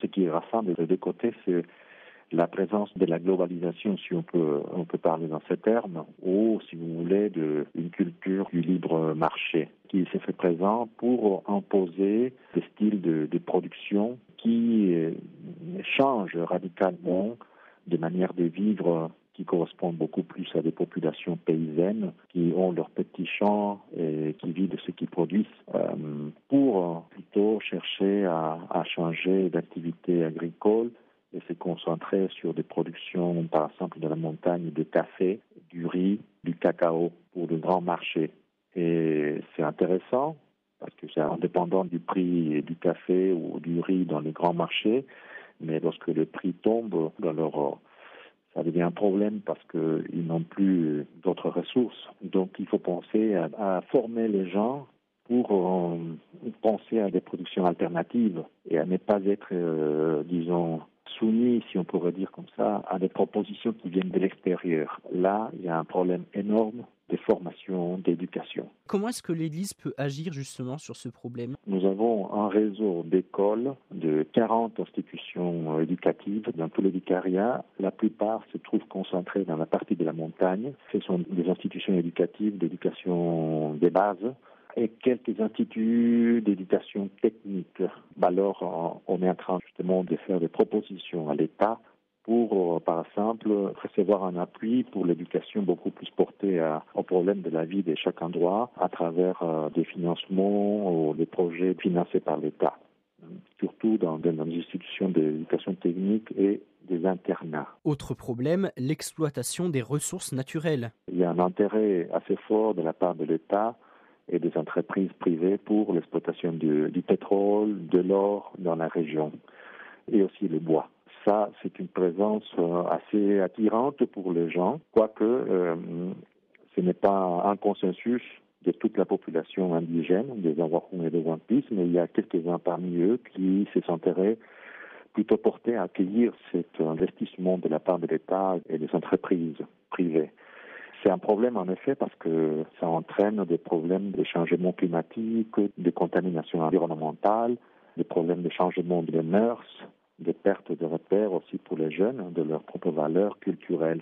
Ce qui rassemble des deux côtés, c'est la présence de la globalisation, si on peut parler dans ces termes, ou, si vous voulez, d'une culture du libre marché qui s'est fait présent pour imposer des styles de production qui changent radicalement des manières de vivre qui correspondent beaucoup plus à des populations paysannes qui ont leurs petits champs et qui vivent de ce qu'ils produisent, pour plutôt chercher à changer d'activité agricole et se concentrer sur des productions, par exemple, de la montagne, de café, du riz, du cacao pour de grands marchés. Et c'est intéressant parce que c'est indépendant du prix du café ou du riz dans les grands marchés, mais lorsque le prix tombe, alors ça devient un problème parce qu'ils n'ont plus d'autres ressources. Donc il faut penser à former les gens pour penser à des productions alternatives et à ne pas être, disons, soumis, si on pourrait dire comme ça, à des propositions qui viennent de l'extérieur. Là, il y a un problème énorme de formation, d'éducation. Comment est-ce que l'Église peut agir justement sur ce problème ? Nous avons un réseau d'écoles de 40 institutions éducatives dans tous les vicariats. La plupart se trouvent concentrées dans la partie de la montagne. Ce sont des institutions éducatives d'éducation des bases et quelques instituts d'éducation technique. Alors, on est en train justement de faire des propositions à l'État pour, par exemple, recevoir un appui pour l'éducation beaucoup plus portée au problème de la vie de chaque endroit à travers des financements ou des projets financés par l'État, surtout dans des institutions d'éducation technique et des internats. Autre problème, l'exploitation des ressources naturelles. Il y a un intérêt assez fort de la part de l'État et des entreprises privées pour l'exploitation du pétrole, de l'or dans la région et aussi le bois. Ça, c'est une présence assez attirante pour les gens, quoique ce n'est pas un consensus de toute la population indigène, des Awakun et des Wampis, mais il y a quelques-uns parmi eux qui se sentiraient plutôt portés à accueillir cet investissement de la part de l'État et des entreprises privées. C'est un problème en effet parce que ça entraîne des problèmes de changement climatique, de contamination environnementale, des problèmes de changement de mœurs, des pertes de repères aussi pour les jeunes, de leurs propres valeurs culturelles.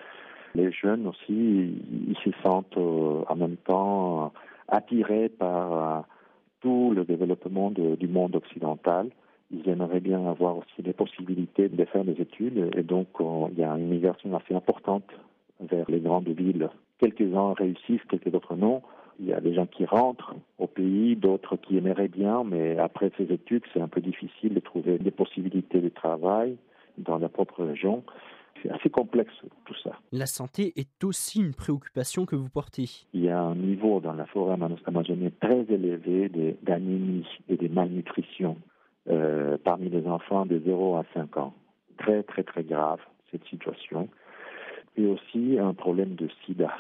Les jeunes aussi, ils se sentent en même temps attirés par tout le développement du monde occidental. Ils aimeraient bien avoir aussi des possibilités de faire des études et donc il y a une migration assez importante vers les grandes villes. Quelques-uns réussissent, quelques autres non. Il y a des gens qui rentrent au pays, d'autres qui aimeraient bien, mais après ces études, c'est un peu difficile de trouver des possibilités de travail dans la propre région. C'est assez complexe tout ça. La santé est aussi une préoccupation que vous portez. Il y a un niveau dans la forêt amazonienne très élevé d'anémie et de malnutrition parmi les enfants de 0 à 5 ans. Très, très, très grave cette situation. Et aussi un problème de sida.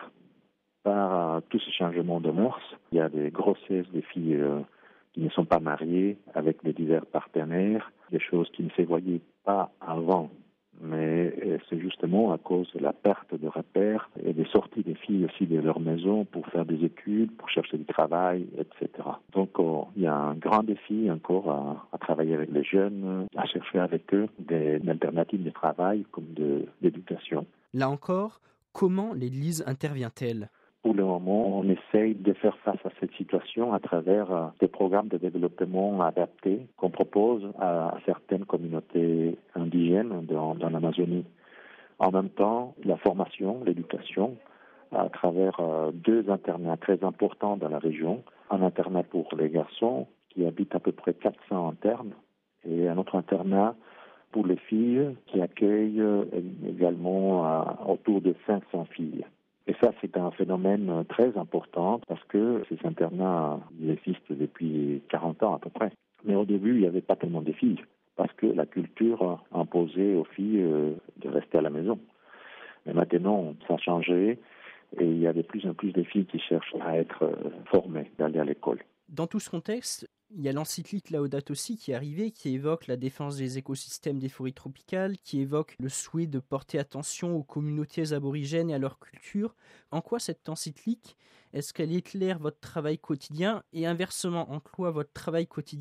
Par tout ce changement de mœurs, il y a des grossesses des filles qui ne sont pas mariées avec des divers partenaires, des choses qui ne se voyaient pas avant. Mais c'est justement à cause de la perte de repères et des sorties des filles aussi de leur maison pour faire des études, pour chercher du travail, etc. Donc il y a un grand défi encore à travailler avec les jeunes, à chercher avec eux des alternatives de travail comme d'éducation. Là encore, comment l'Église intervient-elle ? Pour le moment, on essaye de faire face à cette situation à travers des programmes de développement adaptés qu'on propose à certaines communautés indigènes dans l'Amazonie. En même temps, la formation, l'éducation, à travers 2 internats très importants dans la région. Un internat pour les garçons qui habitent à peu près 400 internes et un autre internat pour les filles qui accueillent également autour de 500 filles. Et ça, c'est un phénomène très important parce que ces internats existent depuis 40 ans à peu près. Mais au début, il n'y avait pas tellement de filles parce que la culture imposait aux filles de rester à la maison. Mais maintenant, ça a changé et il y a de plus en plus de filles qui cherchent à être formées, d'aller à l'école. Dans tout ce contexte, il y a l'encyclique Laudato Si qui est arrivée, qui évoque la défense des écosystèmes des forêts tropicales, qui évoque le souhait de porter attention aux communautés aborigènes et à leur culture. En quoi cette encyclique, est-ce qu'elle éclaire votre travail quotidien et inversement, en quoi votre travail quotidien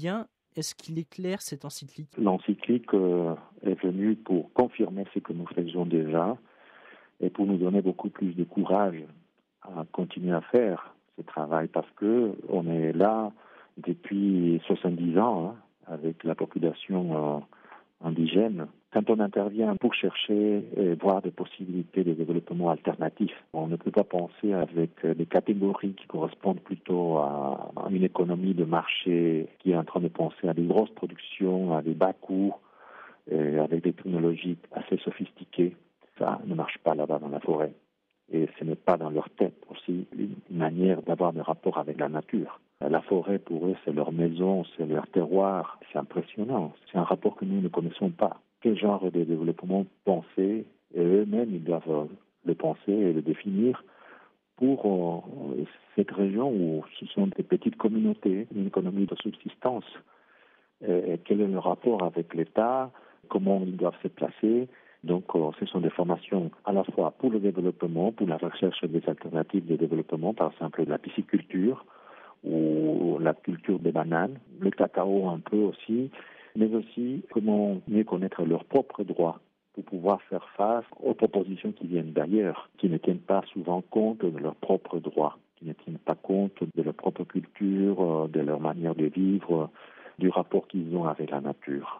Est-ce qu'il est clair, cette encyclique? L'encyclique est venue pour confirmer ce que nous faisions déjà et pour nous donner beaucoup plus de courage à continuer à faire ce travail parce que on est là depuis 70 ans avec la population indigène. Quand on intervient pour chercher et voir des possibilités de développement alternatifs, on ne peut pas penser avec des catégories qui correspondent plutôt à une économie de marché qui est en train de penser à des grosses productions, à des bas coûts, et avec des technologies assez sophistiquées. Ça ne marche pas là-bas dans la forêt. Et ce n'est pas dans leur tête aussi une manière d'avoir des rapports avec la nature. La forêt, pour eux, c'est leur maison, c'est leur terroir. C'est impressionnant. C'est un rapport que nous ne connaissons pas. Quel genre de développement penser, et eux-mêmes, ils doivent le penser et le définir pour cette région où ce sont des petites communautés, une économie de subsistance. Et quel est le rapport avec l'État, comment ils doivent se placer. Donc, ce sont des formations à la fois pour le développement, pour la recherche des alternatives de développement, par exemple la pisciculture ou la culture des bananes, le cacao un peu aussi, mais aussi comment mieux connaître leurs propres droits pour pouvoir faire face aux propositions qui viennent d'ailleurs, qui ne tiennent pas souvent compte de leurs propres droits, qui ne tiennent pas compte de leur propre culture, de leur manière de vivre, du rapport qu'ils ont avec la nature.